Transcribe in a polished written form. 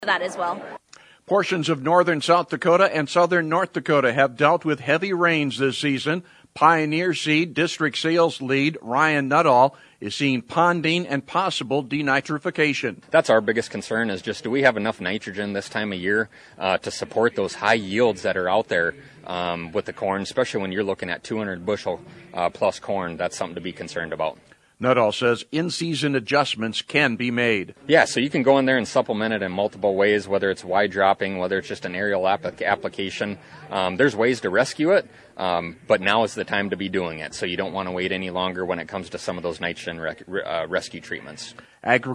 that as well. Portions of northern South Dakota and southern North Dakota have dealt with heavy rains this season. Pioneer Seed District Sales Lead Ryan Nuttall is seeing ponding and possible denitrification. That's our biggest concern, is just, do we have enough nitrogen this time of year to support those high yields that are out there with the corn, especially when you're looking at 200 bushel plus corn. That's something to be concerned about. Nuttall says in-season adjustments can be made. Yeah, so you can go in there and supplement it in multiple ways, whether it's wide dropping, whether it's just an aerial application. There's ways to rescue it, but now is the time to be doing it. So you don't want to wait any longer when it comes to some of those nitrogen rescue treatments.